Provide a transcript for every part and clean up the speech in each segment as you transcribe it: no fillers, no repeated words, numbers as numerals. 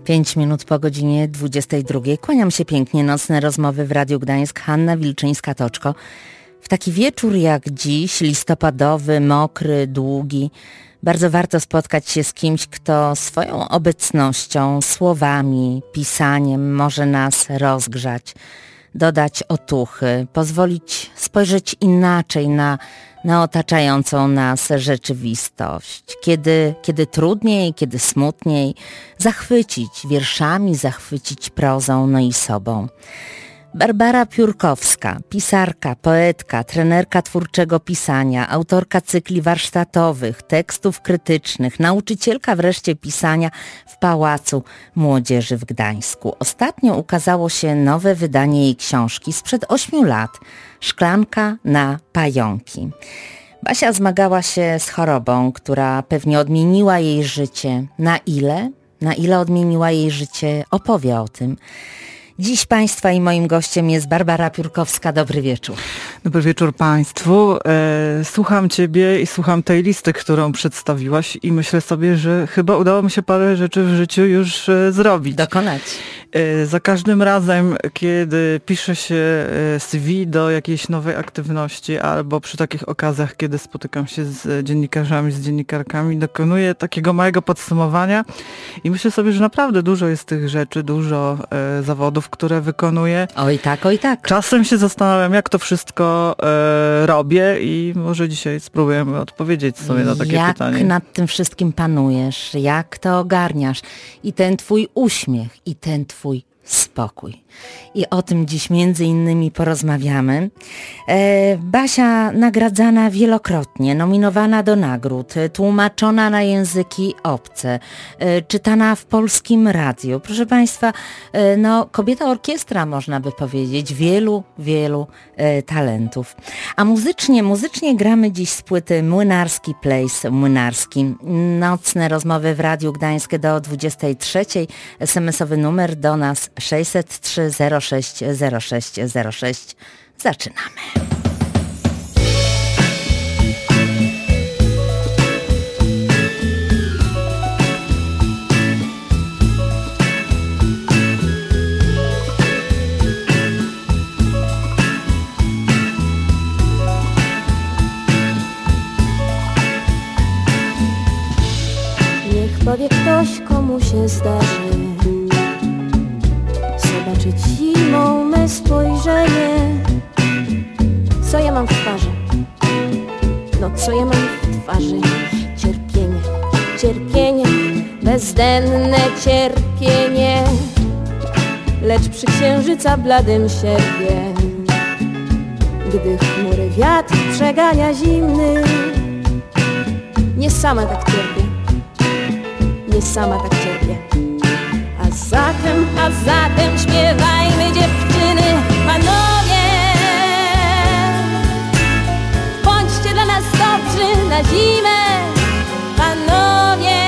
5 minut po godzinie 22. Kłaniam się pięknie. Nocne rozmowy w Radiu Gdańsk. Hanna Wilczyńska-Toczko. W taki wieczór jak dziś, listopadowy, mokry, długi, bardzo warto spotkać się z kimś, kto swoją obecnością, słowami, pisaniem może nas rozgrzać, dodać otuchy, pozwolić spojrzeć inaczej na otaczającą nas rzeczywistość. Kiedy trudniej, kiedy smutniej, zachwycić wierszami, zachwycić prozą, no i sobą. Barbara Piórkowska, pisarka, poetka, trenerka twórczego pisania, autorka cykli warsztatowych, tekstów krytycznych, nauczycielka wreszcie pisania w Pałacu Młodzieży w Gdańsku. Ostatnio ukazało się nowe wydanie jej książki sprzed 8 lat, Szklanka na pająki. Basia zmagała się z chorobą, która pewnie odmieniła jej życie. Na ile odmieniła jej życie, opowie o tym. Dziś Państwa i moim gościem jest Barbara Piórkowska. Dobry wieczór. Dobry wieczór Państwu. Słucham Ciebie i słucham tej listy, którą przedstawiłaś i myślę sobie, że chyba udało mi się parę rzeczy w życiu już zrobić. Dokonać. Za każdym razem, kiedy pisze się CV do jakiejś nowej aktywności albo przy takich okazjach, kiedy spotykam się z dziennikarzami, z dziennikarkami, dokonuję takiego małego podsumowania i myślę sobie, że naprawdę dużo jest tych rzeczy, dużo zawodów, które wykonuję. Oj tak, oj tak. Czasem się zastanawiam, jak to wszystko robię i może dzisiaj spróbujemy odpowiedzieć sobie na takie pytanie. Jak nad tym wszystkim panujesz? Jak to ogarniasz? I ten twój uśmiech, i ten twój spokój. I o tym dziś między innymi porozmawiamy. Basia nagradzana wielokrotnie, nominowana do nagród, tłumaczona na języki obce, czytana w Polskim Radiu. Proszę Państwa, kobieta orkiestra, można by powiedzieć, wielu talentów. A muzycznie gramy dziś z płyty Młynarski Place Młynarski. Nocne rozmowy w Radiu Gdańskie do 23. SMS-owy numer do nas 603 06 06 06. Zaczynamy. Niech powie ktoś, komu się zdarzy zobaczyć zimą me spojrzenie. Co ja mam w twarzy? No co ja mam w twarzy? Cierpienie, cierpienie, bezdenne cierpienie. Lecz przy księżyca bladym sierpie, gdy chmury wiatr przegania zimny, nie sama tak cierpię, nie sama tak cierpię. A zatem śpiewajmy dziewczyny, panowie. Bądźcie dla nas dobrzy na zimę, panowie.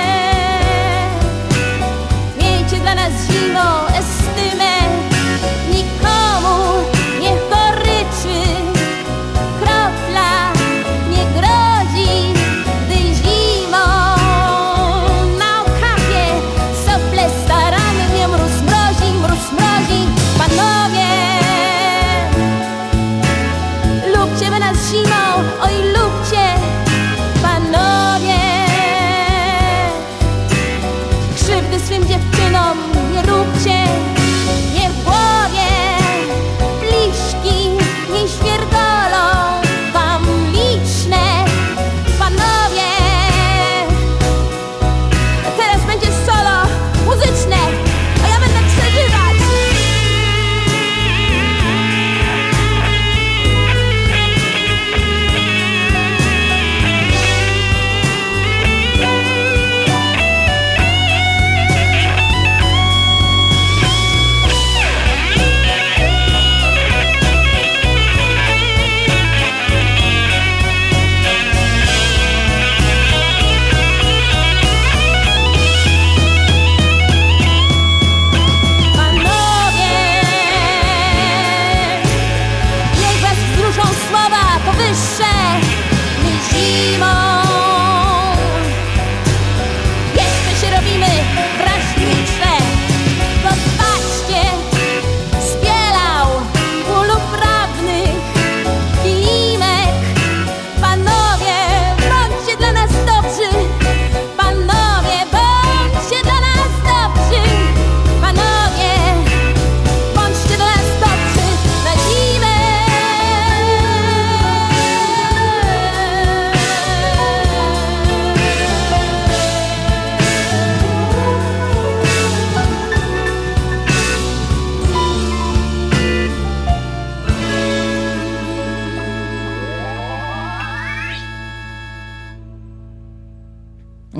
Miejcie dla nas zimą estymę, nikomu nie goryczy kropla nie grozi, gdy zimą na okapie sople staramy mnie mróz mrozi, panowie. Lubcie by nas zimą, oj lubcie, panowie. Krzywdy swym dziewczynom nie róbcie, nie w głowie pliszki nie śmierdolą wam liczne, panowie. Teraz będzie solo muzyczne, a ja będę przeżywać.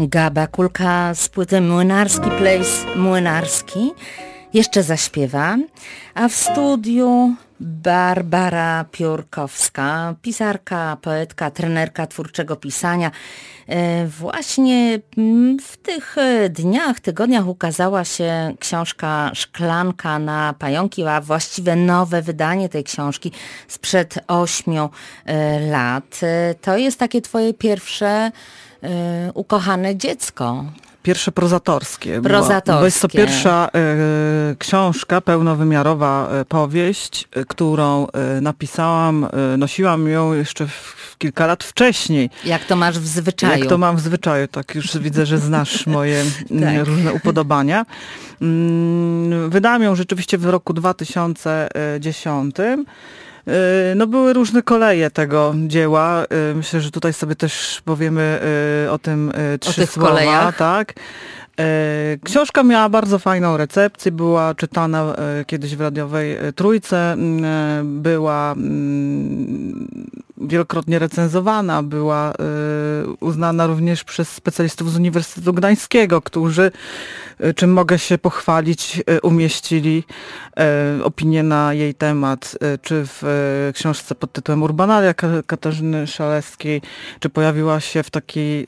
Gaba Kulka z płyty Młynarski Place Młynarski jeszcze zaśpiewa, a w studiu Barbara Piórkowska, pisarka, poetka, trenerka twórczego pisania. Właśnie w tych dniach, tygodniach ukazała się książka Szklanka na pająki, a właściwie nowe wydanie tej książki sprzed 8 lat. To jest takie twoje pierwsze ukochane dziecko. Pierwsze prozatorskie. Prozatorskie. Bo jest to pierwsza książka, pełnowymiarowa powieść, którą napisałam, nosiłam ją jeszcze kilka lat wcześniej. Jak to masz w zwyczaju. Jak to mam w zwyczaju, tak już widzę, że znasz moje tak. różne upodobania. Wydałam ją rzeczywiście w roku 2010. No były różne koleje tego dzieła. Myślę, że tutaj sobie też powiemy o tym trzy słowa. Kolejach. Tak. Książka miała bardzo fajną recepcję, była czytana kiedyś w radiowej Trójce, była wielokrotnie recenzowana, była uznana również przez specjalistów z Uniwersytetu Gdańskiego, którzy, czym mogę się pochwalić, umieścili opinię na jej temat, czy w książce pod tytułem Urbanalia Katarzyny Szalewskiej, czy pojawiła się w takiej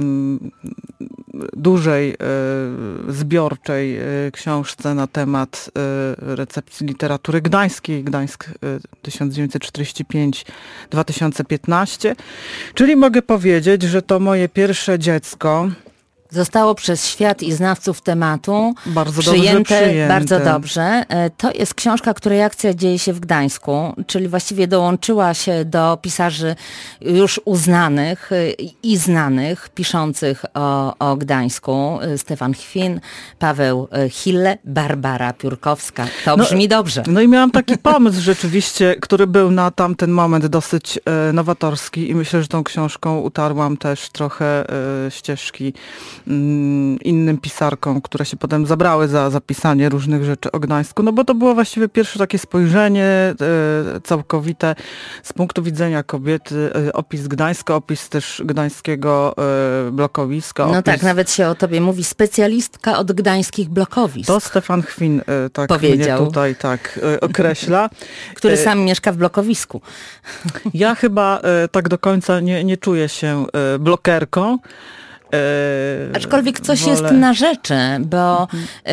dużej, zbiorczej książce na temat recepcji literatury gdańskiej, Gdańsk 1945-2015. Czyli mogę powiedzieć, że to moje pierwsze dziecko zostało przez świat i znawców tematu bardzo przyjęte. Bardzo dobrze. To jest książka, której akcja dzieje się w Gdańsku, czyli właściwie dołączyła się do pisarzy już uznanych i znanych, piszących o Gdańsku. Stefan Chwin, Paweł Hille, Barbara Piórkowska. To brzmi dobrze. No i miałam taki pomysł rzeczywiście, który był na tamten moment dosyć nowatorski i myślę, że tą książką utarłam też trochę ścieżki innym pisarkom, które się potem zabrały za zapisanie różnych rzeczy o Gdańsku, no bo to było właściwie pierwsze takie spojrzenie całkowite z punktu widzenia kobiety, opis Gdańska, opis też gdańskiego blokowiska. No tak, nawet się o tobie mówi, specjalistka od gdańskich blokowisk. To Stefan Chwin tak powiedział. Mnie tutaj tak określa. Który sam mieszka w blokowisku. Ja chyba tak do końca nie czuję się blokerką. Aczkolwiek coś jest na rzeczy, bo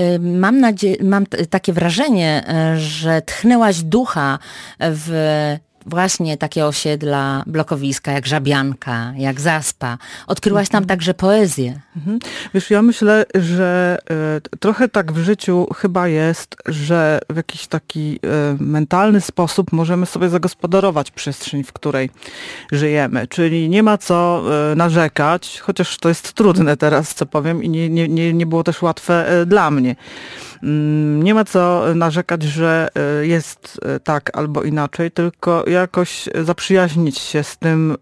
mam takie wrażenie, że tchnęłaś ducha w właśnie takie osiedla, blokowiska, jak Żabianka, jak Zaspa. Odkryłaś tam także poezję. Wiesz, ja myślę, że trochę tak w życiu chyba jest, że w jakiś taki mentalny sposób możemy sobie zagospodarować przestrzeń, w której żyjemy. Czyli nie ma co narzekać, chociaż to jest trudne teraz, co powiem, i nie było też łatwe dla mnie. Nie ma co narzekać, że jest tak albo inaczej, tylko jakoś zaprzyjaźnić się z tym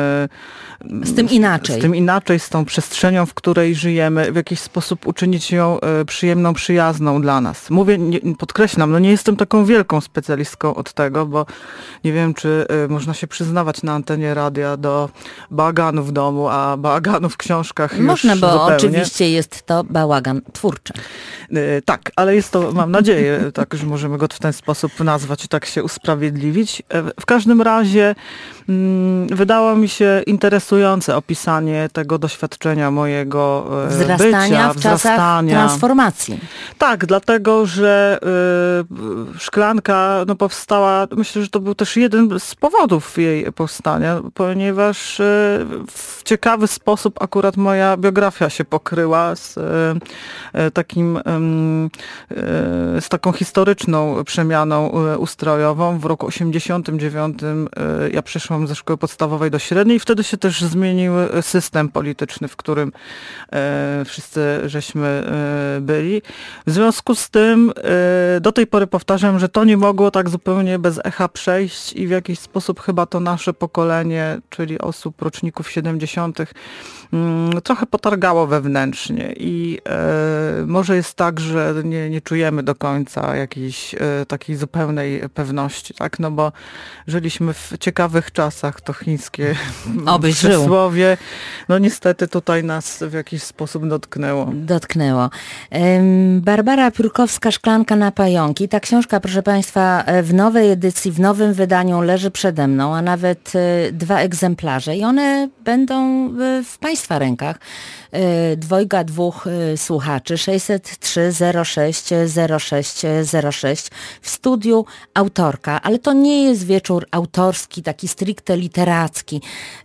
inaczej. Z tym inaczej, z tą przestrzenią, w której żyjemy, w jakiś sposób uczynić ją przyjemną, przyjazną dla nas. Mówię, podkreślam, nie jestem taką wielką specjalistką od tego, bo nie wiem, czy można się przyznawać na antenie radia do bałaganu w domu, a bałaganu w książkach można, już bo zupełnie. Oczywiście jest to bałagan twórczy. Tak, ale jest to, mam nadzieję, tak, że możemy go w ten sposób nazwać i tak się usprawiedliwić. W każdym razie wydało mi się interesujące opisanie tego doświadczenia mojego wzrastania bycia, w czasach transformacji. Tak, dlatego, że Szklanka powstała, myślę, że to był też jeden z powodów jej powstania, ponieważ w ciekawy sposób akurat moja biografia się pokryła z taką historyczną przemianą ustrojową. W roku 1989 ja przeszłam ze szkoły podstawowej do średniej i wtedy się też zmienił system polityczny, w którym wszyscy żeśmy byli. W związku z tym do tej pory powtarzam, że to nie mogło tak zupełnie bez echa przejść i w jakiś sposób chyba to nasze pokolenie, czyli osób roczników 70. trochę potargało wewnętrznie i może jest tak, że nie czujemy do końca jakiejś takiej zupełnej pewności, tak? No bo żyliśmy w ciekawych czasach, czasach, to chińskie Obyś żył. przysłowie, no niestety tutaj nas w jakiś sposób dotknęło. Barbara Piórkowska, Szklanka na pająki. Ta książka, proszę Państwa, w nowej edycji, w nowym wydaniu leży przede mną, a nawet 2 egzemplarze i one będą w Państwa rękach. 2 słuchaczy 603 06 06 06 w studiu autorka, ale to nie jest wieczór autorski, taki stricte literacki.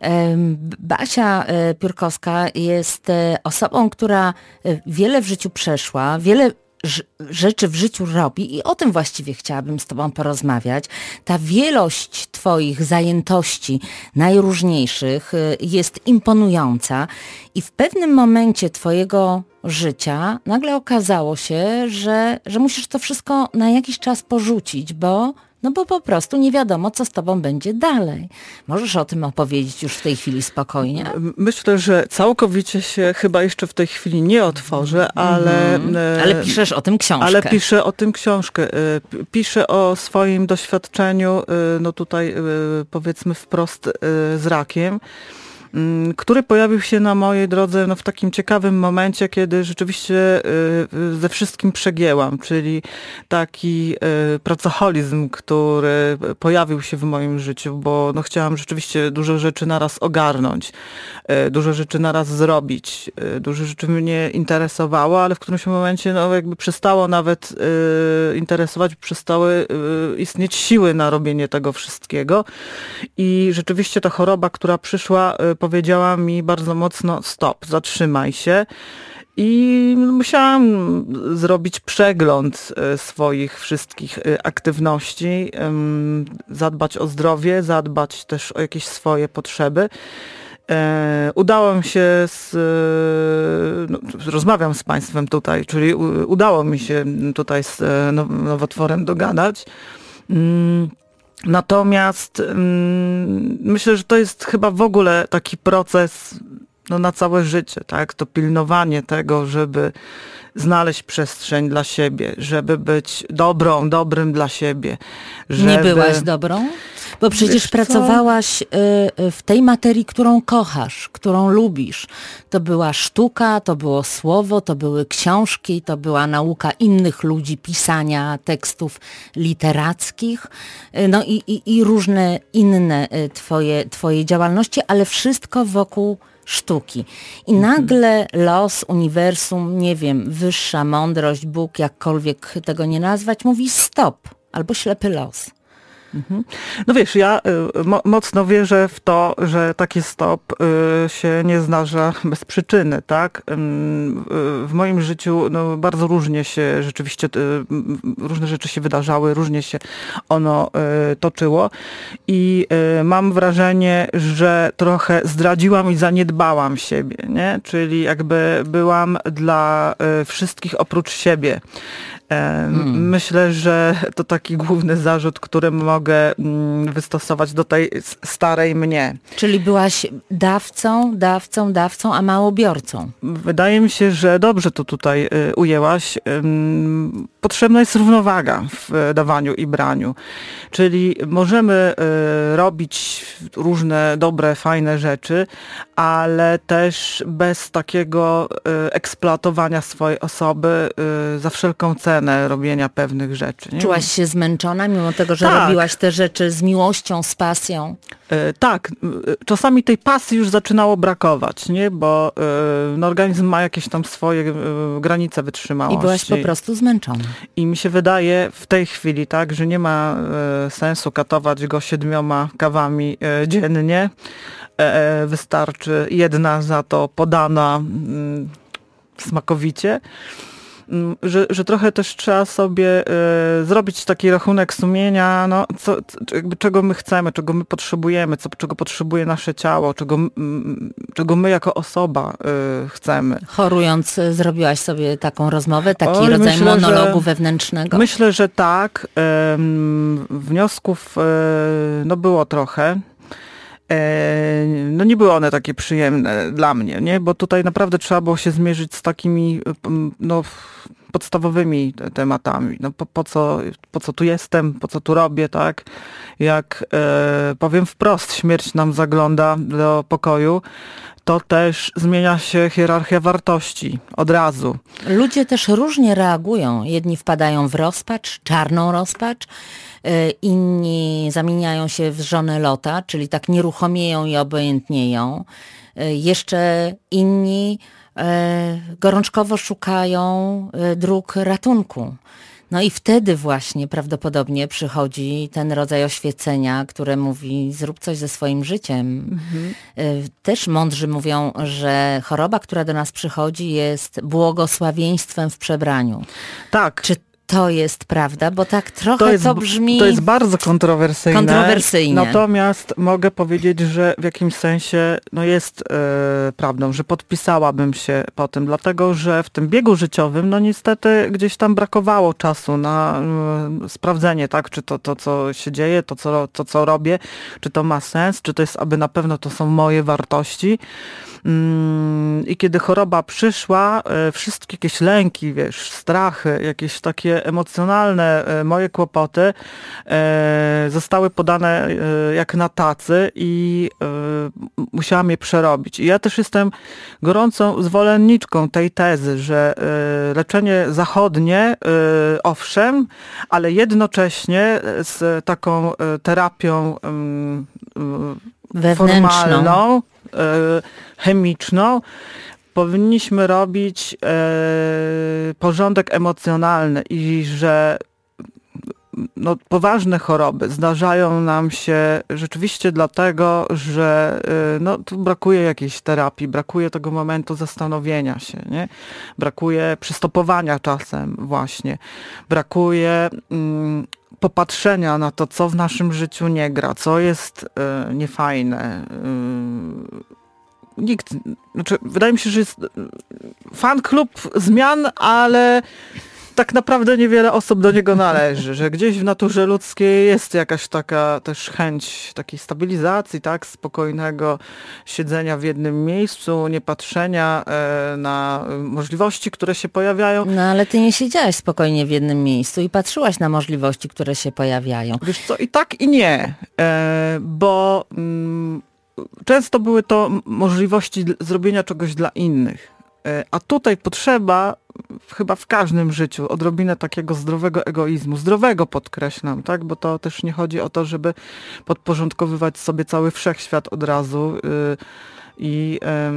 Basia Piórkowska jest osobą, która wiele w życiu przeszła, wiele rzeczy w życiu robi i o tym właściwie chciałabym z Tobą porozmawiać. Ta wielość Twoich zajętości najróżniejszych jest imponująca i w pewnym momencie Twojego życia nagle okazało się, że musisz to wszystko na jakiś czas porzucić, bo po prostu nie wiadomo, co z tobą będzie dalej. Możesz o tym opowiedzieć już w tej chwili spokojnie? Myślę, że całkowicie się chyba jeszcze w tej chwili nie otworzę, ale... Ale piszesz o tym książkę. Ale piszę o tym książkę. Piszę o swoim doświadczeniu, no tutaj powiedzmy wprost z rakiem, który pojawił się na mojej drodze w takim ciekawym momencie, kiedy rzeczywiście ze wszystkim przegięłam, czyli taki pracoholizm, który pojawił się w moim życiu, bo chciałam rzeczywiście dużo rzeczy naraz ogarnąć, dużo rzeczy naraz zrobić, dużo rzeczy mnie interesowało, ale w którymś momencie jakby przestało nawet interesować, przestały istnieć siły na robienie tego wszystkiego i rzeczywiście ta choroba, która przyszła, powiedziała mi bardzo mocno stop, zatrzymaj się i musiałam zrobić przegląd swoich wszystkich aktywności, zadbać o zdrowie, zadbać też o jakieś swoje potrzeby. Udało mi się, rozmawiam z Państwem tutaj, czyli udało mi się tutaj z nowotworem dogadać. Natomiast myślę, że to jest chyba w ogóle taki proces na całe życie, tak? To pilnowanie tego, żeby znaleźć przestrzeń dla siebie, żeby być dobrym dla siebie. Nie byłaś dobrą? Bo przecież pracowałaś w tej materii, którą kochasz, którą lubisz. To była sztuka, to było słowo, to były książki, to była nauka innych ludzi, pisania tekstów literackich, no i różne inne twoje działalności, ale wszystko wokół sztuki. I nagle los, uniwersum, nie wiem, wyższa mądrość, Bóg, jakkolwiek tego nie nazwać, mówi stop, albo ślepy los. No wiesz, ja mocno wierzę w to, że taki stop się nie zdarza bez przyczyny, tak? W moim życiu bardzo różnie się rzeczywiście, różne rzeczy się wydarzały, różnie się ono toczyło i mam wrażenie, że trochę zdradziłam i zaniedbałam siebie, nie? Czyli jakby byłam dla wszystkich oprócz siebie. Myślę, że to taki główny zarzut, który mogę wystosować do tej starej mnie. Czyli byłaś dawcą, a mało biorcą. Wydaje mi się, że dobrze to tutaj ujęłaś. Potrzebna jest równowaga w dawaniu i braniu. Czyli możemy robić różne dobre, fajne rzeczy, ale też bez takiego eksploatowania swojej osoby za wszelką cenę robienia pewnych rzeczy. Nie? Czułaś się zmęczona, mimo tego, że robiłaś te rzeczy z miłością, z pasją? Tak. Czasami tej pasji już zaczynało brakować, nie? Bo organizm ma jakieś tam swoje granice wytrzymałości. I byłaś po prostu zmęczona. I mi się wydaje w tej chwili, tak, że nie ma sensu katować go 7 kawami dziennie. Wystarczy jedna za to podana smakowicie. Że trochę też trzeba sobie zrobić taki rachunek sumienia, czego my chcemy, czego my potrzebujemy, czego potrzebuje nasze ciało, czego my jako osoba chcemy. Chorując zrobiłaś sobie taką rozmowę, taki rodzaj monologu wewnętrznego? Myślę, że tak. Wniosków było trochę. Nie były one takie przyjemne dla mnie, nie? Bo tutaj naprawdę trzeba było się zmierzyć z takimi podstawowymi tematami. No po co tu jestem, po co tu robię, tak? Jak powiem wprost, śmierć nam zagląda do pokoju, to też zmienia się hierarchia wartości od razu. Ludzie też różnie reagują. Jedni wpadają w rozpacz, czarną rozpacz, inni zamieniają się w żonę Lota, czyli tak nieruchomieją i obojętnieją. Jeszcze inni gorączkowo szukają dróg ratunku. No i wtedy właśnie prawdopodobnie przychodzi ten rodzaj oświecenia, które mówi zrób coś ze swoim życiem. Też mądrzy mówią, że choroba, która do nas przychodzi, jest błogosławieństwem w przebraniu. Tak. Czy to jest prawda? Bo tak trochę to brzmi... To jest bardzo kontrowersyjne. Natomiast mogę powiedzieć, że w jakimś sensie jest prawdą, że podpisałabym się po tym, dlatego że w tym biegu życiowym niestety gdzieś tam brakowało czasu na sprawdzenie, tak, czy to co się dzieje, to co robię, czy to ma sens, czy to jest aby na pewno to są moje wartości. I kiedy choroba przyszła, wszystkie jakieś lęki, strachy, jakieś takie emocjonalne moje kłopoty zostały podane jak na tacy i musiałam je przerobić. I ja też jestem gorącą zwolenniczką tej tezy, że leczenie zachodnie, owszem, ale jednocześnie z taką terapią formalną, chemiczną, powinniśmy robić porządek emocjonalny i że poważne choroby zdarzają nam się rzeczywiście dlatego, że tu brakuje jakiejś terapii, brakuje tego momentu zastanowienia się, nie? Brakuje przystopowania czasem właśnie, brakuje popatrzenia na to, co w naszym życiu nie gra, co jest niefajne. Wydaje mi się, że jest fan klub zmian, ale tak naprawdę niewiele osób do niego należy, że gdzieś w naturze ludzkiej jest jakaś taka też chęć takiej stabilizacji, tak, spokojnego siedzenia w jednym miejscu, nie patrzenia na możliwości, które się pojawiają. No ale ty nie siedziałaś spokojnie w jednym miejscu i patrzyłaś na możliwości, które się pojawiają. Wiesz co, i tak i nie, bo często były to możliwości zrobienia czegoś dla innych. A tutaj potrzeba chyba w każdym życiu odrobinę takiego zdrowego egoizmu. Zdrowego podkreślam, tak? Bo to też nie chodzi o to, żeby podporządkowywać sobie cały wszechświat od razu i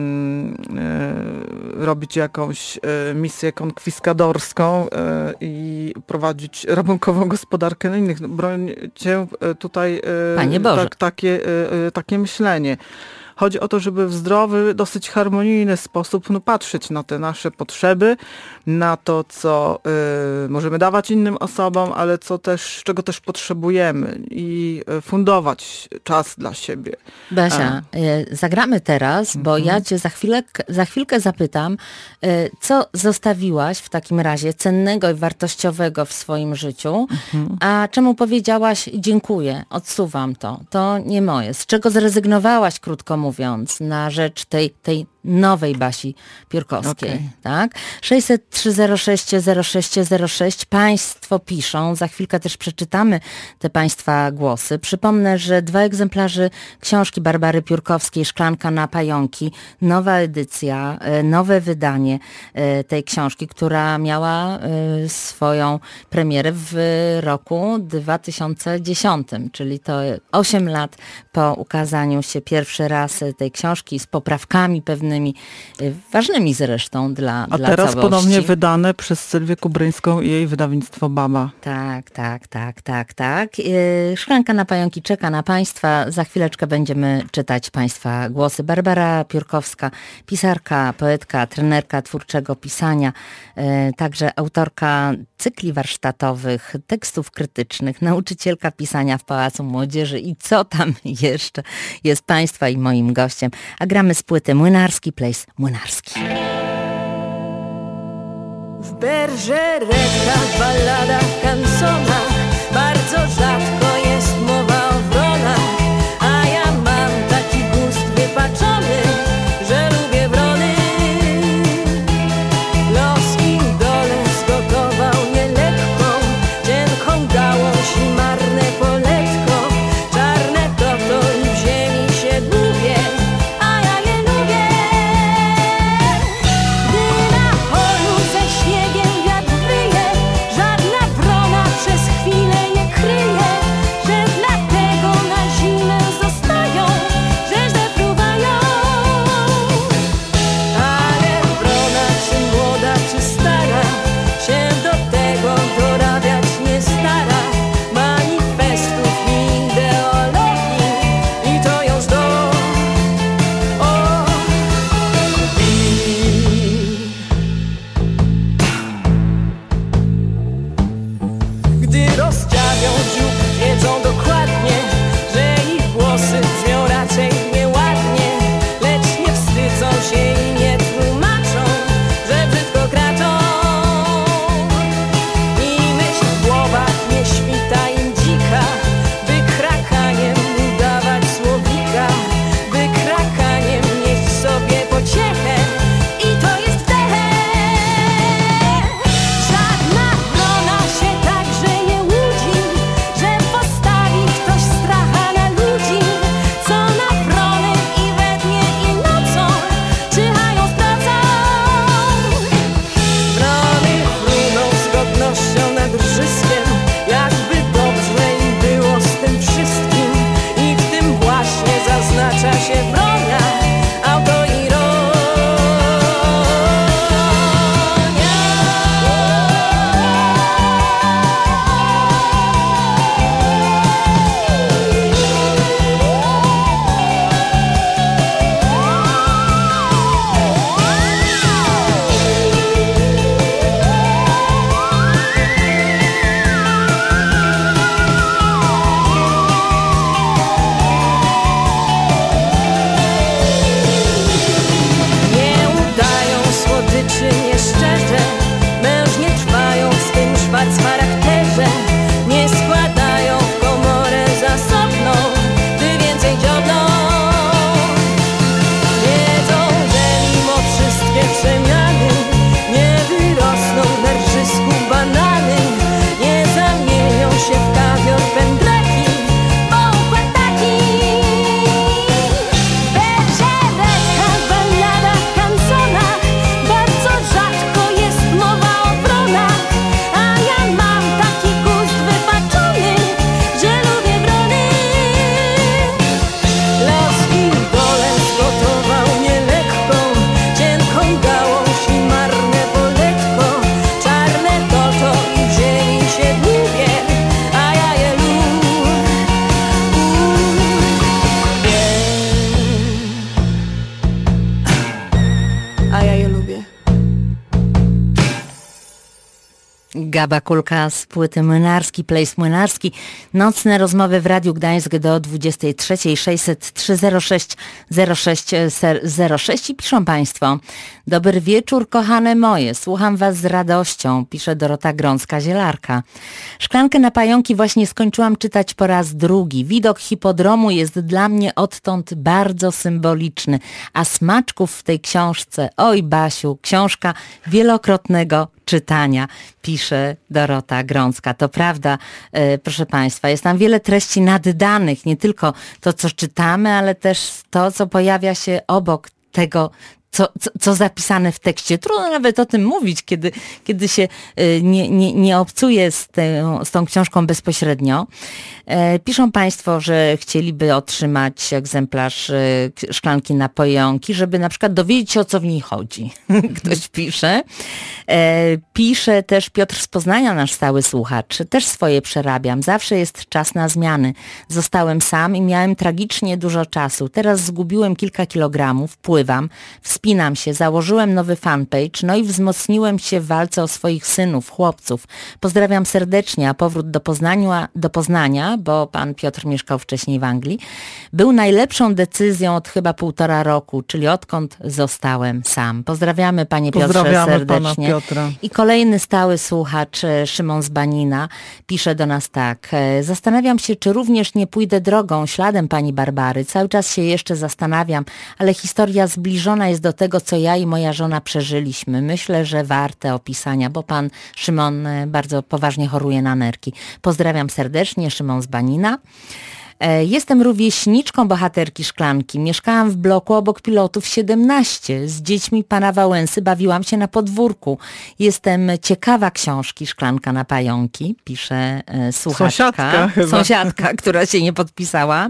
robić jakąś misję konkwiskadorską i prowadzić rabunkową gospodarkę na innych. Broń cię tutaj Panie Boże. Takie myślenie. Chodzi o to, żeby w zdrowy, dosyć harmonijny sposób patrzeć na te nasze potrzeby, na to, co możemy dawać innym osobom, ale czego też potrzebujemy i fundować czas dla siebie. Basia, zagramy teraz, bo ja cię za chwilkę zapytam, co zostawiłaś w takim razie cennego i wartościowego w swoim życiu, a czemu powiedziałaś dziękuję, odsuwam to, to nie moje. Z czego zrezygnowałaś, krótko mówiąc, na rzecz tej nowej Basi Piórkowskiej. Okay. Tak? 600 306 0606 Państwo piszą, za chwilkę też przeczytamy te Państwa głosy. Przypomnę, że 2 egzemplarze książki Barbary Piórkowskiej Szklanka na pająki, nowa edycja, nowe wydanie tej książki, która miała swoją premierę w roku 2010, czyli to 8 lat po ukazaniu się pierwszy raz tej książki z poprawkami pewnymi, ważnymi zresztą dla A teraz całości. Ponownie wydane przez Sylwię Kubryńską i jej wydawnictwo Baba. Tak. Szklanka na pająki czeka na Państwa. Za chwileczkę będziemy czytać Państwa głosy. Barbara Piórkowska, pisarka, poetka, trenerka twórczego pisania, także autorka cykli warsztatowych, tekstów krytycznych, nauczycielka pisania w Pałacu Młodzieży i co tam jeszcze jest Państwa i moim gościem. A gramy z płyty Młynarski Place Młynarski. W berżeretkach, balladach, kansonach bardzo rzadko jest mowa o wronach, a ja mam taki gust wypaczony, że lubię wrony. Los im dole zgotował Gaba Kulka z płyty Młynarski, Place Młynarski. Nocne rozmowy w Radiu Gdańsk do 23, 603 06 06 06 i piszą Państwo: dobry wieczór, kochane moje, słucham Was z radością, pisze Dorota Grącka-Zielarka. Szklankę na pająki właśnie skończyłam czytać po raz drugi. Widok hipodromu jest dla mnie odtąd bardzo symboliczny, a smaczków w tej książce, oj Basiu, książka wielokrotnego czytania, pisze Dorota Grącka. To prawda, proszę Państwa, jest tam wiele treści naddanych, nie tylko to, co czytamy, ale też to, co pojawia się obok tego, co zapisane w tekście. Trudno nawet o tym mówić, kiedy się nie obcuje z tą książką bezpośrednio. Piszą Państwo, że chcieliby otrzymać egzemplarz Szklanki na pająki, żeby na przykład dowiedzieć się, o co w niej chodzi. Ktoś pisze. Pisze też Piotr z Poznania, nasz stały słuchacz. Też swoje przerabiam. Zawsze jest czas na zmiany. Zostałem sam i miałem tragicznie dużo czasu. Teraz zgubiłem kilka kilogramów, pływam, wspinam się, założyłem nowy fanpage, no i wzmocniłem się w walce o swoich synów, chłopców. Pozdrawiam serdecznie, a powrót do Poznania, bo pan Piotr mieszkał wcześniej w Anglii, był najlepszą decyzją od chyba 1,5 roku, czyli odkąd zostałem sam. Pozdrawiamy Panie Piotrze serdecznie. Pana Piotra. I kolejny stały słuchacz, Szymon z Banina, pisze do nas tak: zastanawiam się, czy również nie pójdę drogą, śladem pani Barbary. Cały czas się jeszcze zastanawiam, ale historia zbliżona jest do tego, co ja i moja żona przeżyliśmy. Myślę, że warte opisania, bo pan Szymon bardzo poważnie choruje na nerki. Pozdrawiam serdecznie, Szymon z Banina. Jestem rówieśniczką bohaterki Szklanki. Mieszkałam w bloku obok Pilotów 17. Z dziećmi pana Wałęsy bawiłam się na podwórku. Jestem ciekawa książki Szklanka na pająki, pisze słuchaczka. Sąsiadka, która się nie podpisała.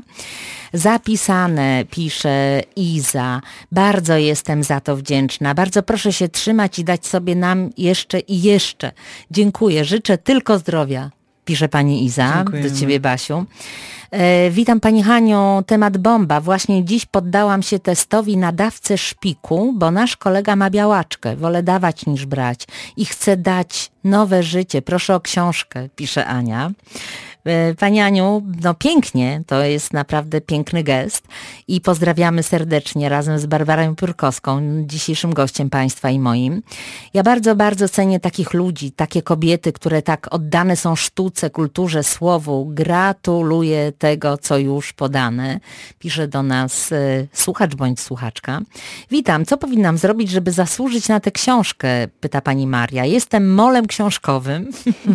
Zapisane, pisze Iza. Bardzo jestem za to wdzięczna. Bardzo proszę się trzymać i dać sobie nam jeszcze i jeszcze. Dziękuję. Życzę tylko zdrowia, pisze pani Iza. Dziękujemy. Do ciebie, Basiu. Witam pani Haniu, temat bomba. Właśnie dziś poddałam się testowi na dawcę szpiku, bo nasz kolega ma białaczkę. Wolę dawać niż brać i chcę dać nowe życie. Proszę o książkę, pisze Ania. Pani Aniu, no pięknie, to jest naprawdę piękny gest i pozdrawiamy serdecznie razem z Barbarą Piórkowską, dzisiejszym gościem Państwa i moim. Ja bardzo, bardzo cenię takich ludzi, takie kobiety, które tak oddane są sztuce, kulturze, słowu. Gratuluję tego, co już podane. Pisze do nas słuchacz bądź słuchaczka. Witam, co powinnam zrobić, żeby zasłużyć na tę książkę? Pyta pani Maria. Jestem molem książkowym.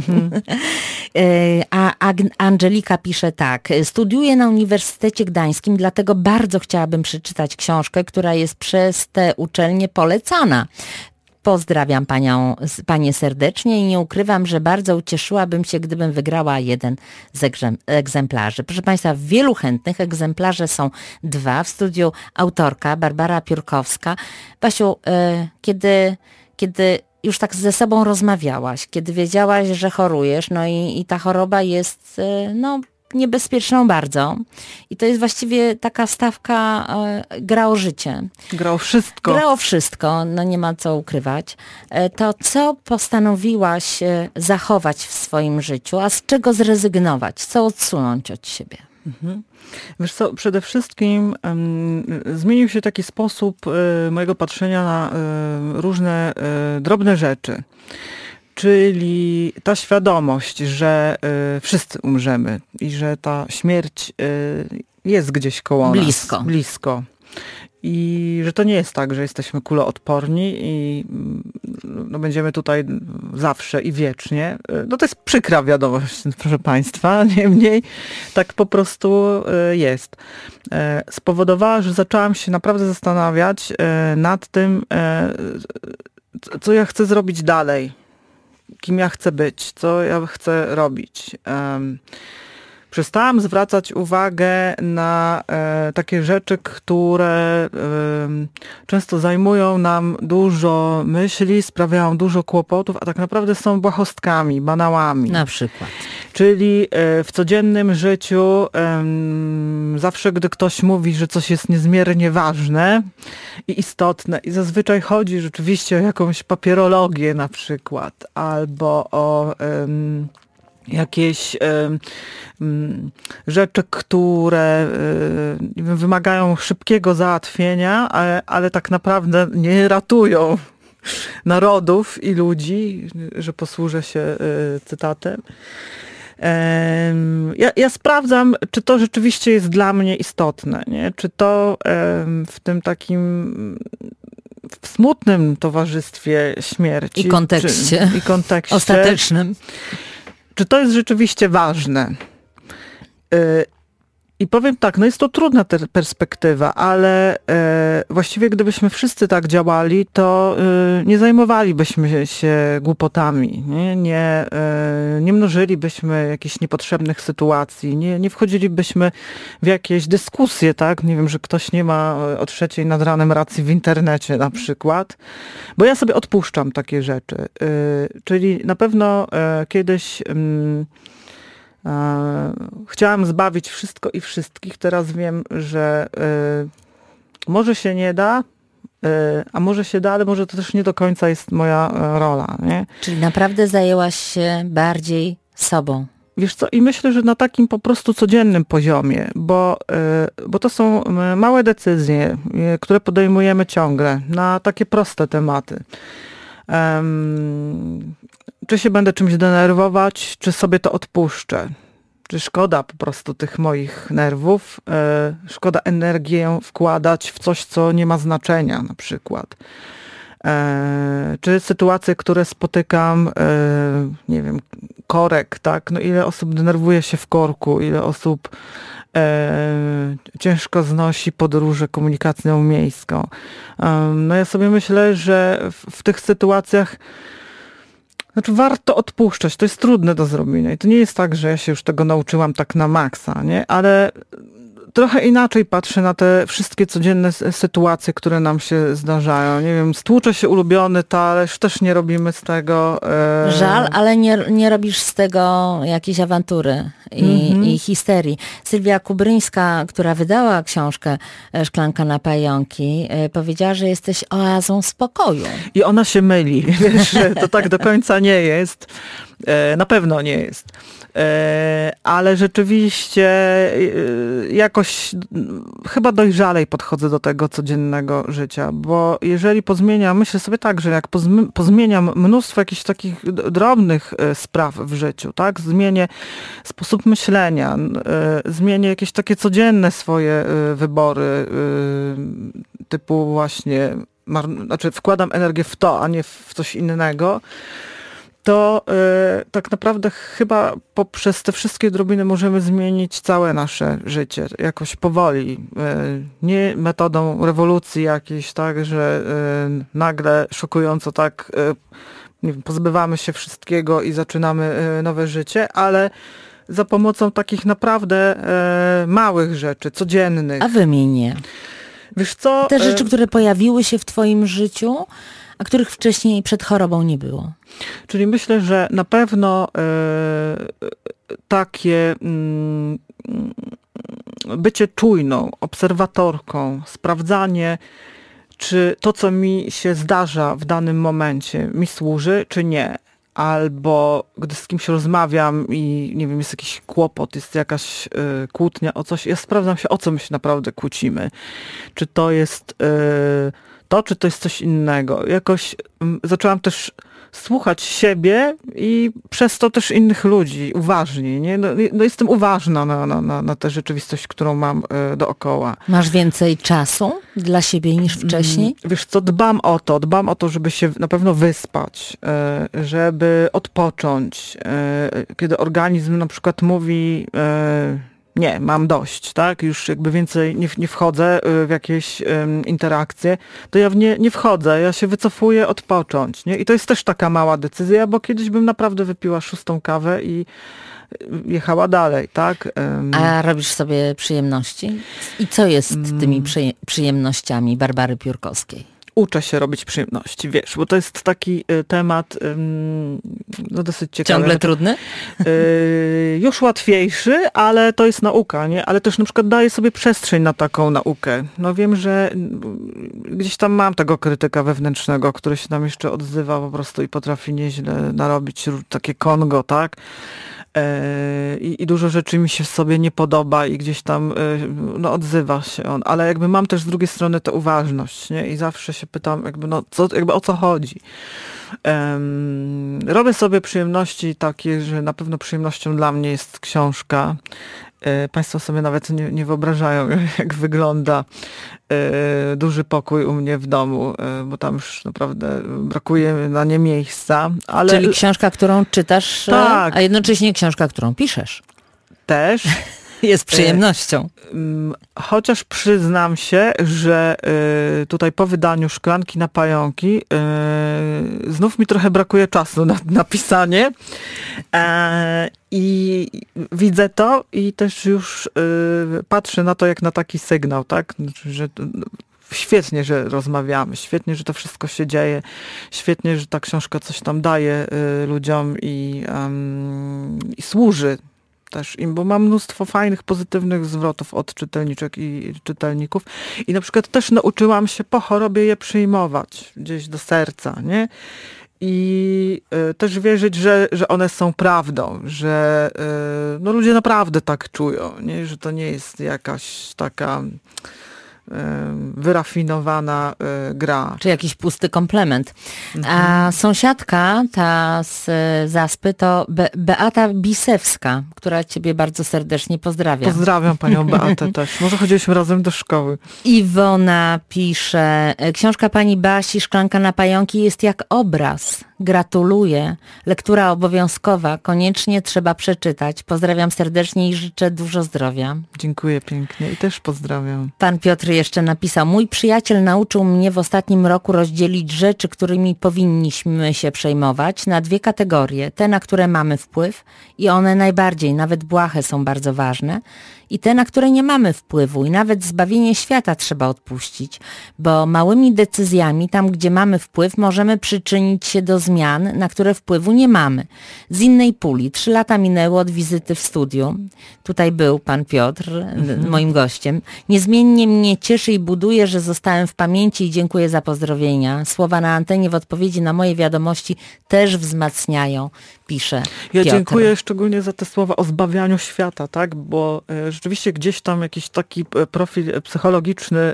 A Angelika pisze tak: studiuję na Uniwersytecie Gdańskim, dlatego bardzo chciałabym przeczytać książkę, która jest przez tę uczelnię polecana. Pozdrawiam panie serdecznie i nie ukrywam, że bardzo ucieszyłabym się, gdybym wygrała jeden z egzemplarzy. Proszę Państwa, wielu chętnych, egzemplarze są 2. W studiu autorka Barbara Piórkowska. Basiu, kiedy już tak ze sobą rozmawiałaś, kiedy wiedziałaś, że chorujesz, no i ta choroba jest niebezpieczną bardzo. I to jest właściwie taka stawka gra o życie. Gra o wszystko. Gra o wszystko, no nie ma co ukrywać. To co postanowiłaś zachować w swoim życiu, a z czego zrezygnować? Co odsunąć od siebie? Wiesz co, przede wszystkim zmienił się taki sposób mojego patrzenia na różne drobne rzeczy. Czyli ta świadomość, że wszyscy umrzemy i że ta śmierć jest gdzieś koło nas. Blisko. I że to nie jest tak, że jesteśmy kuloodporni i będziemy tutaj zawsze i wiecznie. No to jest przykra wiadomość, proszę Państwa, niemniej tak po prostu jest. Spowodowała, że zaczęłam się naprawdę zastanawiać nad tym, co ja chcę zrobić dalej, kim ja chcę być, co ja chcę robić. Przestałam zwracać uwagę na takie rzeczy, które często zajmują nam dużo myśli, sprawiają dużo kłopotów, a tak naprawdę są błahostkami, banałami. Na przykład. Czyli w codziennym życiu zawsze, gdy ktoś mówi, że coś jest niezmiernie ważne i istotne i zazwyczaj chodzi rzeczywiście o jakąś papierologię na przykład, albo o jakieś rzeczy, które wymagają szybkiego załatwienia, ale tak naprawdę nie ratują narodów i ludzi, że posłużę się cytatem. Ja sprawdzam, czy to rzeczywiście jest dla mnie istotne, nie? Czy to w tym takim w smutnym towarzystwie śmierci I kontekście. i kontekście Ostatecznym. Czy to jest rzeczywiście ważne? I powiem tak, no jest to trudna perspektywa, ale właściwie gdybyśmy wszyscy tak działali, to nie zajmowalibyśmy się głupotami, nie mnożylibyśmy jakichś niepotrzebnych sytuacji, nie wchodzilibyśmy w jakieś dyskusje, tak? Nie wiem, że ktoś nie ma o 3:00 nad ranem racji w internecie na przykład, bo ja sobie odpuszczam takie rzeczy. Czyli na pewno kiedyś chciałam zbawić wszystko i wszystkich. Teraz wiem, że może się nie da, a może się da, ale może to też nie do końca jest moja rola. Nie? Czyli naprawdę zajęłaś się bardziej sobą. Wiesz co, i myślę, że na takim po prostu codziennym poziomie, bo to są małe decyzje, które podejmujemy ciągle na takie proste tematy. Czy się będę czymś denerwować, czy sobie to odpuszczę. Czy szkoda po prostu tych moich nerwów, szkoda energię wkładać w coś, co nie ma znaczenia na przykład. Czy sytuacje, które spotykam, nie wiem, korek, tak? No ile osób denerwuje się w korku, ile osób ciężko znosi podróże komunikacją miejską. No ja sobie myślę, że w tych sytuacjach warto odpuszczać. To jest trudne do zrobienia. I to nie jest tak, że ja się już tego nauczyłam tak na maksa, nie? Ale trochę inaczej patrzę na te wszystkie codzienne sytuacje, które nam się zdarzają. Nie wiem, stłucze się ulubiony talerz, też nie robimy z tego... Żal, ale nie robisz z tego jakiejś awantury i histerii. Sylwia Kubryńska, która wydała książkę Szklanka na pająki, powiedziała, że jesteś oazą spokoju. I ona się myli. Wiesz, to tak do końca nie jest. Na pewno nie jest. Ale rzeczywiście jakoś chyba dojrzalej podchodzę do tego codziennego życia, bo jeżeli pozmieniam, myślę sobie tak, że jak pozmieniam mnóstwo jakichś takich drobnych spraw w życiu, tak, zmienię sposób myślenia, zmienię jakieś takie codzienne swoje wybory, typu właśnie, wkładam energię w to, a nie w coś innego, to tak naprawdę chyba poprzez te wszystkie drobiny możemy zmienić całe nasze życie. Jakoś powoli. Nie metodą rewolucji jakiejś, tak, że nagle szokująco tak nie wiem, pozbywamy się wszystkiego i zaczynamy nowe życie, ale za pomocą takich naprawdę małych rzeczy, codziennych. A wymień je. Wiesz co? Te rzeczy, które pojawiły się w twoim życiu, a których wcześniej przed chorobą nie było. Czyli myślę, że na pewno takie bycie czujną, obserwatorką, sprawdzanie, czy to, co mi się zdarza w danym momencie, mi służy, czy nie. Albo gdy z kimś rozmawiam i nie wiem, jest jakiś kłopot, jest jakaś kłótnia o coś, ja sprawdzam się, o co my się naprawdę kłócimy. Czy to jest to, czy to jest coś innego. Jakoś zaczęłam też słuchać siebie i przez to też innych ludzi uważnie. Nie? No jestem uważna na tę rzeczywistość, którą mam dookoła. Masz więcej czasu dla siebie niż wcześniej? Wiesz co, dbam o to, żeby się na pewno wyspać, żeby odpocząć. Kiedy organizm na przykład mówi nie, mam dość, tak? Już jakby więcej nie wchodzę w jakieś interakcje, to ja w nie wchodzę, ja się wycofuję odpocząć, nie? I to jest też taka mała decyzja, bo kiedyś bym naprawdę wypiła 6. kawę i jechała dalej, tak? A robisz sobie przyjemności? I co jest tymi przyjemnościami Barbary Piórkowskiej? uczę się robić przyjemności, wiesz, bo to jest taki temat no dosyć ciekawy. Ciągle trudny? Już łatwiejszy, ale to jest nauka, nie? Ale też na przykład daję sobie przestrzeń na taką naukę. No wiem, że gdzieś tam mam tego krytyka wewnętrznego, który się tam jeszcze odzywa po prostu i potrafi nieźle narobić takie Kongo, tak? I dużo rzeczy mi się w sobie nie podoba i gdzieś tam no, odzywa się on, ale jakby mam też z drugiej strony tę uważność, nie? I zawsze się pytam jakby, no, jakby o co chodzi. Robię sobie przyjemności takie, że na pewno przyjemnością dla mnie jest książka. Państwo sobie nawet nie wyobrażają, jak wygląda duży pokój u mnie w domu, bo tam już naprawdę brakuje na nie miejsca. Ale... Czyli książka, którą czytasz, tak. A jednocześnie książka, którą piszesz. Też. Jest przyjemnością. Chociaż przyznam się, że tutaj po wydaniu Szklanki na pająki znów mi trochę brakuje czasu na pisanie. I widzę to i też już patrzę na to jak na taki sygnał, tak? Że świetnie, że rozmawiamy, świetnie, że to wszystko się dzieje, świetnie, że ta książka coś tam daje ludziom i służy też im, bo mam mnóstwo fajnych, pozytywnych zwrotów od czytelniczek i czytelników i na przykład też nauczyłam się po chorobie je przyjmować gdzieś do serca, nie? I też wierzyć, że one są prawdą, że no ludzie naprawdę tak czują, nie? Że to nie jest jakaś taka wyrafinowana gra. Czy jakiś pusty komplement. A sąsiadka ta z Zaspy to Beata Bisewska, która ciebie bardzo serdecznie pozdrawia. Pozdrawiam panią Beatę też. Może chodziliśmy razem do szkoły. Iwona pisze, książka pani Basi Szklanka na pająki jest jak obraz. Gratuluję. Lektura obowiązkowa. Koniecznie trzeba przeczytać. Pozdrawiam serdecznie i życzę dużo zdrowia. Dziękuję pięknie i też pozdrawiam. Pan Piotr jeszcze napisał, mój przyjaciel nauczył mnie w ostatnim roku rozdzielić rzeczy, którymi powinniśmy się przejmować, na dwie kategorie. Te, na które mamy wpływ i one najbardziej, nawet błahe, są bardzo ważne. I te, na które nie mamy wpływu i nawet zbawienie świata trzeba odpuścić, bo małymi decyzjami, tam gdzie mamy wpływ, możemy przyczynić się do zmian, na które wpływu nie mamy. Z innej puli. 3 lata minęły od wizyty w studiu. Tutaj był pan Piotr, moim gościem. Niezmiennie mnie cieszy i buduje, że zostałem w pamięci i dziękuję za pozdrowienia. Słowa na antenie w odpowiedzi na moje wiadomości też wzmacniają, pisze Ja Piotr. dziękuję szczególnie za te słowa o zbawianiu świata, tak? Bo rzeczywiście gdzieś tam jakiś taki profil psychologiczny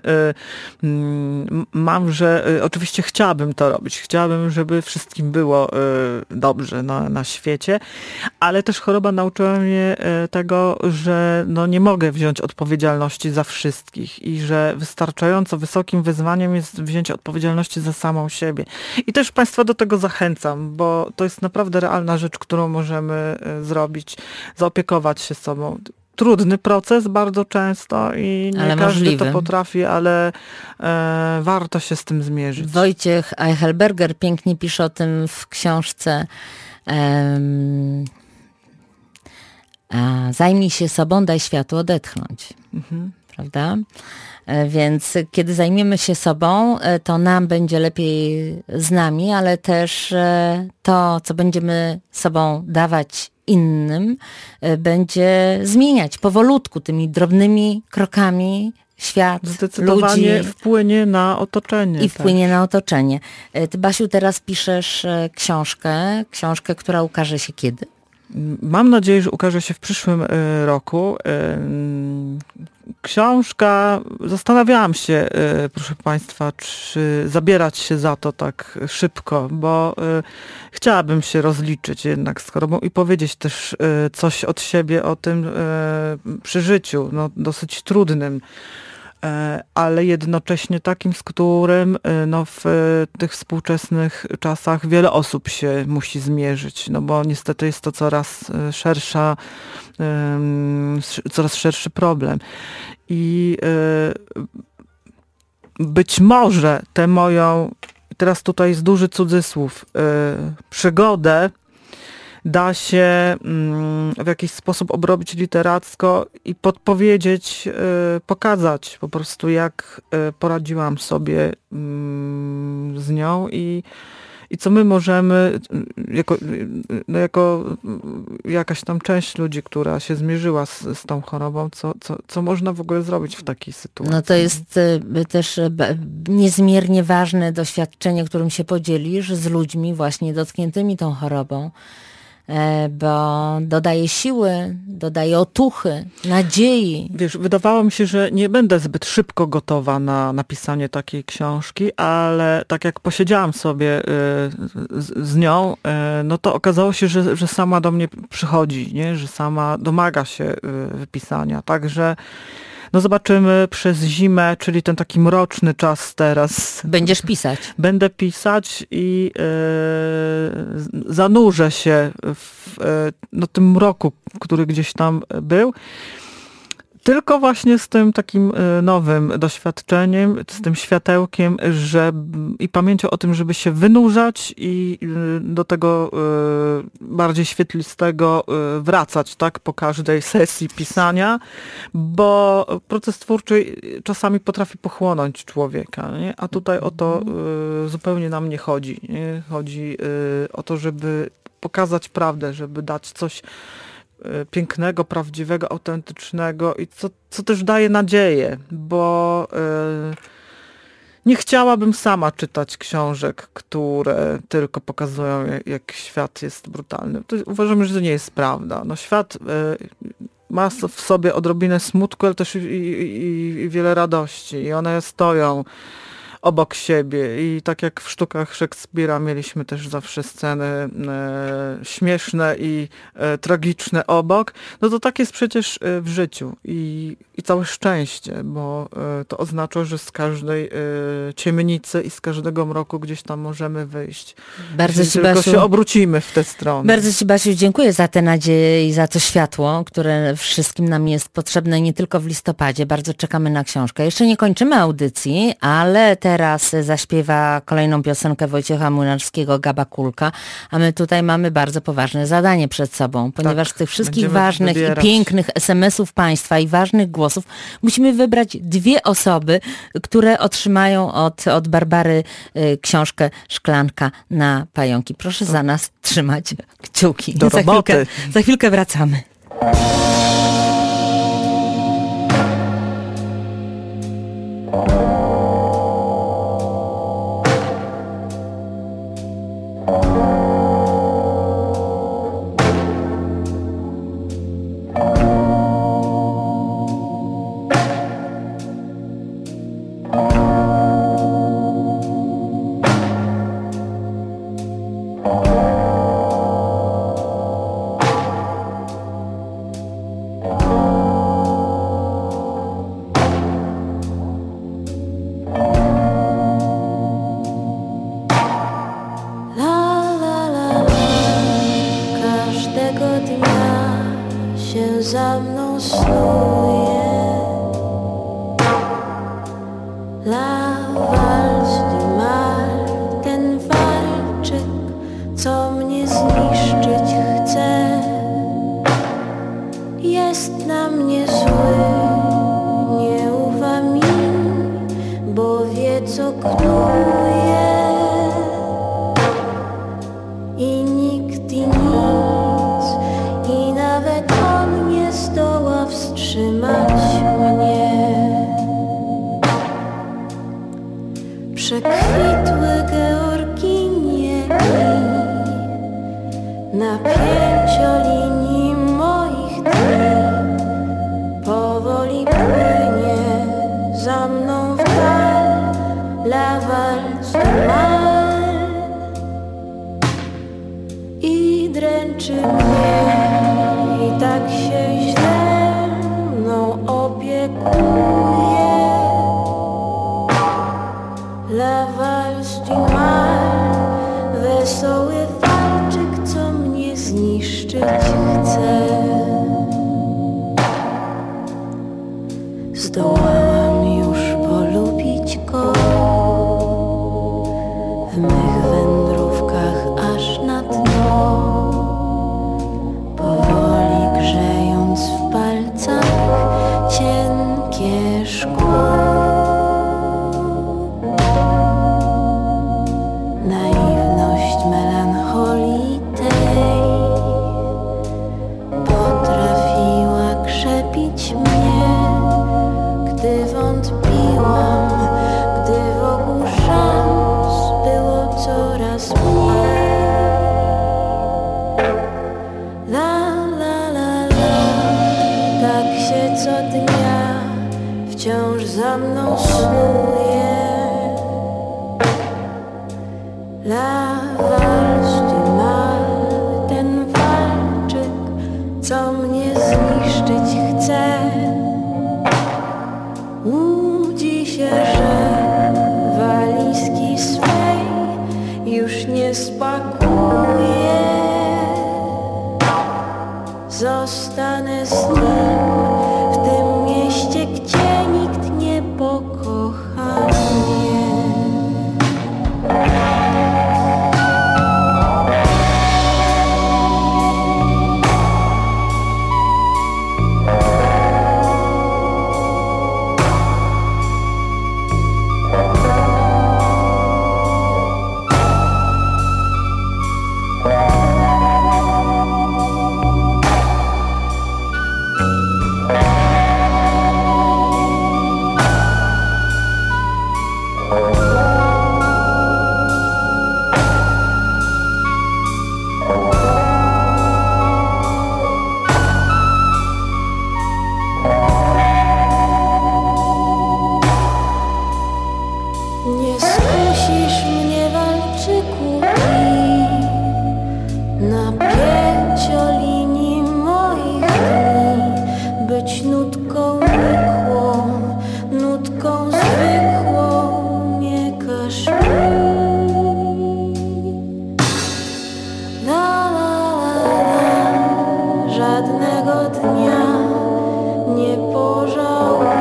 mam, że oczywiście chciałabym to robić. Chciałabym, żeby wszystkim było dobrze na świecie, ale też choroba nauczyła mnie tego, że no nie mogę wziąć odpowiedzialności za wszystkich i że wystarczająco wysokim wyzwaniem jest wzięcie odpowiedzialności za samą siebie. I też Państwa do tego zachęcam, bo to jest naprawdę realna rzecz, którą możemy zrobić, zaopiekować się sobą. Trudny proces bardzo często i nie ale każdy możliwy. to potrafi, ale warto się z tym zmierzyć. Wojciech Eichelberger pięknie pisze o tym w książce Zajmij się sobą, daj światu odetchnąć. Prawda? Więc kiedy zajmiemy się sobą, to nam będzie lepiej z nami, ale też to, co będziemy sobą dawać innym, będzie zmieniać powolutku, tymi drobnymi krokami świat, Zdecydowanie ludzi. wpłynie na otoczenie. I wpłynie na otoczenie. Ty, Basiu, teraz piszesz książkę, która ukaże się kiedy? Mam nadzieję, że ukaże się w przyszłym roku. Książka, zastanawiałam się, proszę Państwa, czy zabierać się za to tak szybko, bo chciałabym się rozliczyć jednak z chorobą i powiedzieć też coś od siebie o tym przeżyciu, no, dosyć trudnym, ale jednocześnie takim, z którym no, w tych współczesnych czasach wiele osób się musi zmierzyć, no bo niestety jest to coraz szerszy problem. I być może tę moją, teraz tutaj jest duży cudzysłów, przygodę da się w jakiś sposób obrobić literacko i podpowiedzieć, pokazać po prostu, jak poradziłam sobie z nią i co my możemy, jako jakaś tam część ludzi, która się zmierzyła z tą chorobą, co można w ogóle zrobić w takiej sytuacji. No to jest też niezmiernie ważne doświadczenie, którym się podzielisz z ludźmi właśnie dotkniętymi tą chorobą, bo dodaje siły, dodaje otuchy, nadziei. Wiesz, wydawało mi się, że nie będę zbyt szybko gotowa na napisanie takiej książki, ale tak jak posiedziałam sobie z nią, no to okazało się, że sama do mnie przychodzi, nie? Że sama domaga się wypisania. Także no zobaczymy przez zimę, czyli ten taki mroczny czas teraz. Będziesz pisać. Będę pisać i zanurzę się w tym mroku, który gdzieś tam był. Tylko właśnie z tym takim nowym doświadczeniem, z tym światełkiem, i pamięcią o tym, żeby się wynurzać i do tego bardziej świetlistego wracać, tak, po każdej sesji pisania, bo proces twórczy czasami potrafi pochłonąć człowieka, nie? A tutaj o to zupełnie nam nie chodzi. Nie? Chodzi o to, żeby pokazać prawdę, żeby dać coś pięknego, prawdziwego, autentycznego i co też daje nadzieję, bo nie chciałabym sama czytać książek, które tylko pokazują, jak świat jest brutalny. Uważam, że to nie jest prawda. No, świat ma w sobie odrobinę smutku, ale też i wiele radości i one stoją obok siebie i tak jak w sztukach Szekspira mieliśmy też zawsze sceny śmieszne i tragiczne obok, no to tak jest przecież w życiu i całe szczęście, bo to oznacza, że z każdej ciemnicy i z każdego mroku gdzieś tam możemy wyjść. Bardzo Ci, tylko Basiu, się obrócimy w tę stronę. Bardzo Ci, Basiu, dziękuję za tę nadzieję i za to światło, które wszystkim nam jest potrzebne nie tylko w listopadzie. Bardzo czekamy na książkę. Jeszcze nie kończymy audycji, ale teraz zaśpiewa kolejną piosenkę Wojciecha Młynarskiego, Gaba Kulka, a my tutaj mamy bardzo poważne zadanie przed sobą, ponieważ z tych wszystkich ważnych i pięknych SMS-ów Państwa i ważnych głosów musimy wybrać 2 osoby, które otrzymają od Barbary książkę Szklanka na pająki. Proszę za nas trzymać kciuki. Do roboty. Za chwilkę wracamy. Za mną snuje La valse du mal, ten walczyk, co mnie zniszczyć chce. Jest na mnie zły, nie ufa mi, bo wie, co knuje. I nikt i nic, i nawet on nie zdoła wstrzymać mnie. Przekwitły georginie na pięciolinii moich dni powoli płynie za mną w dal la valse du mal i dręczy mnie i tak się źle mną opiekuje. La valse du mal, wesoły walczyk, co mnie zniszczyć chce. Zdołałam już polubić go w mych wędrówkach aż na dno. tak się co dnia wciąż za mną snuje. La valse du mal, ten walczyk, co mnie zniszczyć chce. Łudzi się, że walizki swej już nie spakuje. Zostanę z nim w tym mieście, gdzie nikt nie pokocha mnie. Nie skusisz mnie, walczyku, i na pięciolinii moich dni być nutką nikłą, nutką zwykłą, nie każ mi. La la la la, żadnego dnia nie pożałuję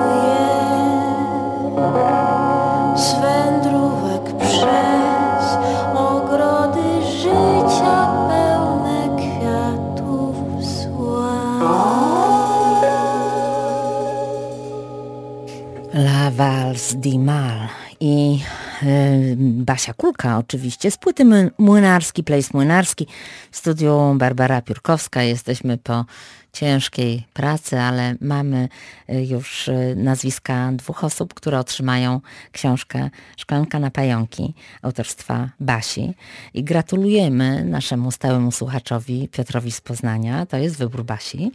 swędrówek przez ogrody życia pełne kwiatów zła. La valse du mal i Basia Kulka oczywiście z płyty Młynarski, Place Młynarski. W studiu Barbara Piórkowska. Jesteśmy po ciężkiej pracy, ale mamy już nazwiska 2 osób, które otrzymają książkę Szklanka na pająki autorstwa Basi. I gratulujemy naszemu stałemu słuchaczowi Piotrowi z Poznania. To jest wybór Basi.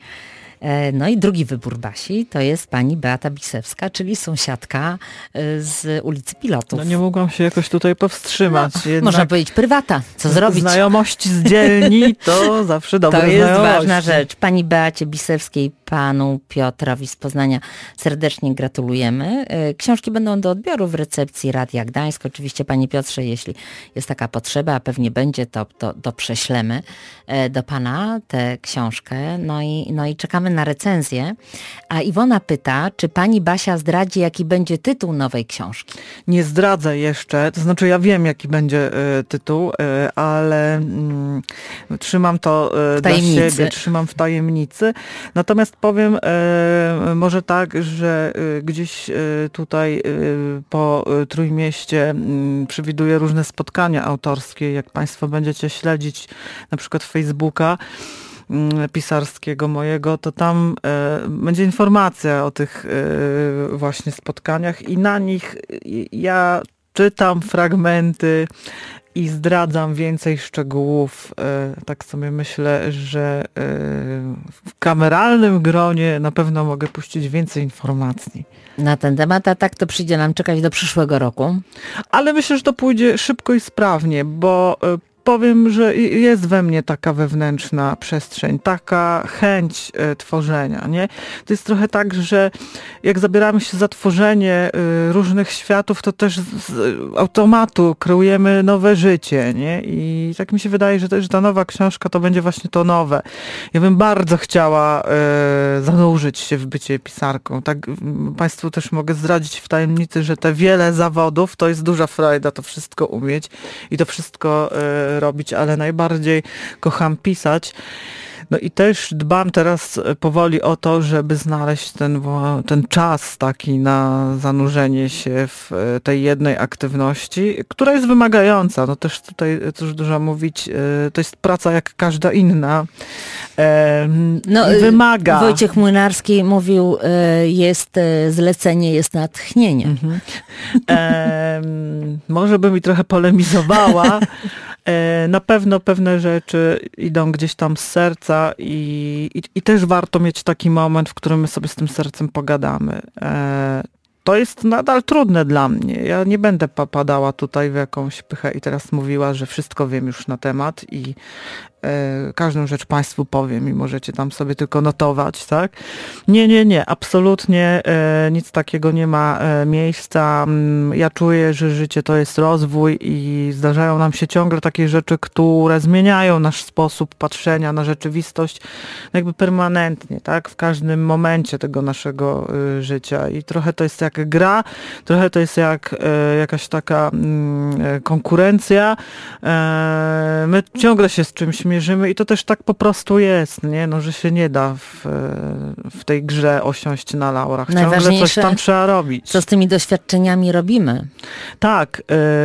No i drugi wybór Basi to jest pani Beata Bisewska, czyli sąsiadka z ulicy Pilotów. No nie mogłam się jakoś tutaj powstrzymać. No, można powiedzieć prywata, co zrobić? Znajomości z dzielni to zawsze dobre znajomości. To jest znajomości. ważna rzecz. Pani Beacie Bisewskiej, panu Piotrowi z Poznania serdecznie gratulujemy. Książki będą do odbioru w recepcji Radia Gdańsk. Oczywiście, panie Piotrze, jeśli jest taka potrzeba, a pewnie będzie, to prześlemy do pana tę książkę. No i czekamy na recenzję. A Iwona pyta, czy pani Basia zdradzi, jaki będzie tytuł nowej książki? Nie zdradzę jeszcze, to znaczy ja wiem, jaki będzie tytuł, ale trzymam to dla siebie, trzymam w tajemnicy. Natomiast powiem może tak, że gdzieś tutaj po Trójmieście przewiduję różne spotkania autorskie. Jak państwo będziecie śledzić na przykład Facebooka pisarskiego mojego, to tam będzie informacja o tych właśnie spotkaniach i na nich ja czytam fragmenty i zdradzam więcej szczegółów. Tak sobie myślę, że w kameralnym gronie na pewno mogę puścić więcej informacji na ten temat, a tak to przyjdzie nam czekać do przyszłego roku. Ale myślę, że to pójdzie szybko i sprawnie, bo powiem, że jest we mnie taka wewnętrzna przestrzeń, taka chęć tworzenia, nie? To jest trochę tak, że jak zabieramy się za tworzenie różnych światów, to też z automatu kreujemy nowe życie, nie? I tak mi się wydaje, że też ta nowa książka to będzie właśnie to nowe. Ja bym bardzo chciała zanurzyć się w bycie pisarką. Tak państwu też mogę zdradzić w tajemnicy, że te wiele zawodów to jest duża frajda to wszystko umieć i to wszystko robić, ale najbardziej kocham pisać. No i też dbam teraz powoli o to, żeby znaleźć ten czas taki na zanurzenie się w tej jednej aktywności, która jest wymagająca. No też tutaj, cóż dużo mówić, to jest praca jak każda inna. Wymaga. Wojciech Młynarski mówił, jest zlecenie, jest natchnienie. Może by mi trochę polemizowała, Na pewno pewne rzeczy idą gdzieś tam z serca i też warto mieć taki moment, w którym my sobie z tym sercem pogadamy. To jest nadal trudne dla mnie. Ja nie będę padała tutaj w jakąś pychę i teraz mówiła, że wszystko wiem już na temat i każdą rzecz Państwu powiem i możecie tam sobie tylko notować, tak? Nie, absolutnie nic takiego nie ma miejsca. Ja czuję, że życie to jest rozwój i zdarzają nam się ciągle takie rzeczy, które zmieniają nasz sposób patrzenia na rzeczywistość jakby permanentnie, tak? W każdym momencie tego naszego życia i trochę to jest jak gra, trochę to jest jak jakaś taka konkurencja. My ciągle się z czymś mierzymy i to też tak po prostu jest, nie? No, że się nie da w tej grze osiąść na laurach. Ciągle coś tam trzeba robić. Co z tymi doświadczeniami robimy? Tak.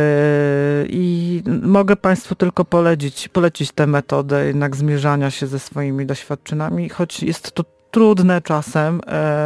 I mogę Państwu tylko polecić tę metodę jednak zmierzania się ze swoimi doświadczeniami, choć jest to trudne czasem.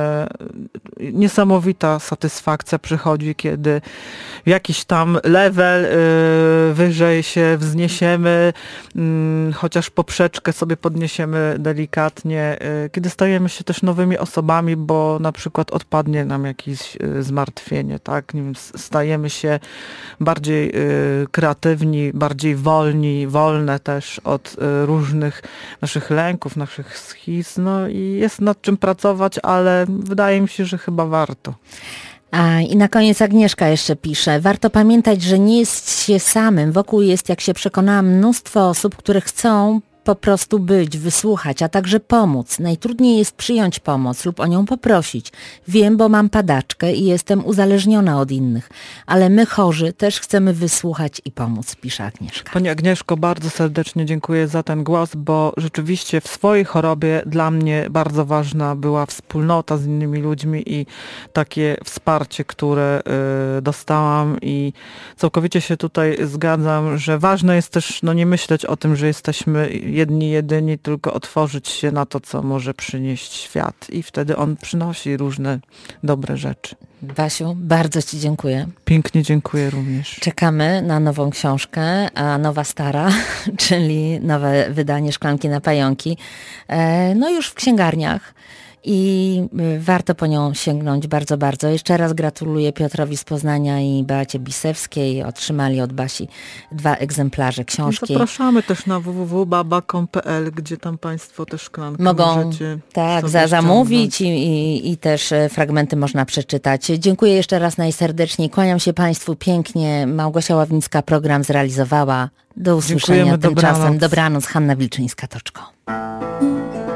Niesamowita satysfakcja przychodzi, kiedy w jakiś tam level wyżej się wzniesiemy, chociaż poprzeczkę sobie podniesiemy delikatnie, kiedy stajemy się też nowymi osobami, bo na przykład odpadnie nam jakieś zmartwienie, tak? Nie wiem, stajemy się bardziej kreatywni, bardziej wolne też od różnych naszych lęków, naszych schiz, no i jest nad czym pracować, ale wydaje mi się, że chyba warto. I na koniec Agnieszka jeszcze pisze, warto pamiętać, że nie jest się samym. Wokół jest, jak się przekonałam, mnóstwo osób, które chcą po prostu być, wysłuchać, a także pomóc. Najtrudniej jest przyjąć pomoc lub o nią poprosić. Wiem, bo mam padaczkę i jestem uzależniona od innych, ale my chorzy też chcemy wysłuchać i pomóc, pisze Agnieszka. Pani Agnieszko, bardzo serdecznie dziękuję za ten głos, bo rzeczywiście w swojej chorobie dla mnie bardzo ważna była wspólnota z innymi ludźmi i takie wsparcie, które dostałam i całkowicie się tutaj zgadzam, że ważne jest też nie myśleć o tym, że jesteśmy jedyni, tylko otworzyć się na to, co może przynieść świat i wtedy on przynosi różne dobre rzeczy. Basiu, bardzo Ci dziękuję. Pięknie dziękuję również. Czekamy na nową książkę, a nowa stara, czyli nowe wydanie Szklanki na pająki, no już w księgarniach. I warto po nią sięgnąć bardzo, bardzo. Jeszcze raz gratuluję Piotrowi z Poznania i Beacie Bisewskiej. Otrzymali od Basi 2 egzemplarze książki. Zapraszamy też na www.babacom.pl, gdzie tam Państwo też szklankę możecie zamówić i też fragmenty można przeczytać. Dziękuję jeszcze raz najserdeczniej. Kłaniam się Państwu pięknie. Małgosia Ławnicka program zrealizowała. Do usłyszenia tymczasem. Dobranoc. Hanna Wilczyńska-Toczko.